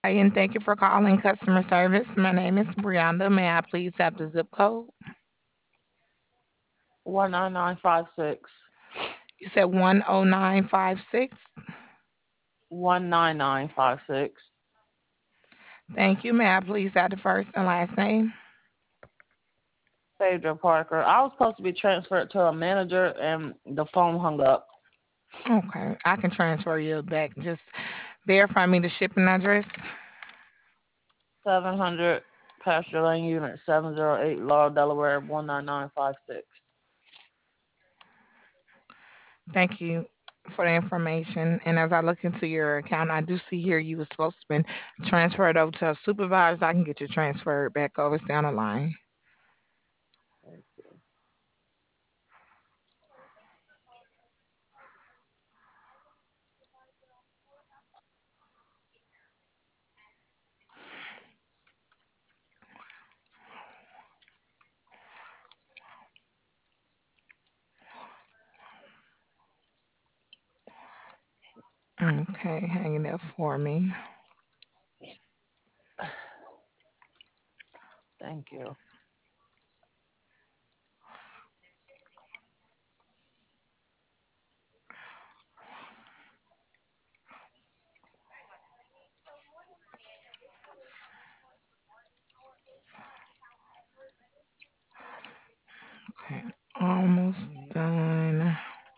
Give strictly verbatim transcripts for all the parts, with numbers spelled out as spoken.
Hi, and thank you for calling customer service. My name is Brianda. May I please have the zip code? One nine nine five six. You said one oh nine five six. One nine nine five six. Thank you. May I please have the first and last name? Phaedra Parker. I was supposed to be transferred to a manager and the phone hung up. Okay, I can transfer you back. Just verify me the shipping address. Seven hundred Pasture Lane Unit seven zero eight Laurel, Delaware one nine nine five six. Thank you for the information. And as I look into your account, I do see here you were supposed to been transferred over to a supervisor. I can get you transferred back over. It's down the line. Okay, hanging there for me. Thank you. Okay, almost done.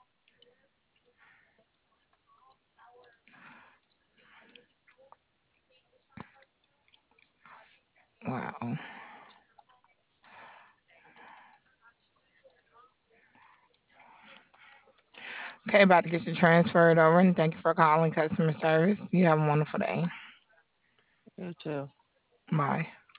Wow. Okay, about to get you transferred over, and thank you for calling customer service. You have a wonderful day. You too. Bye.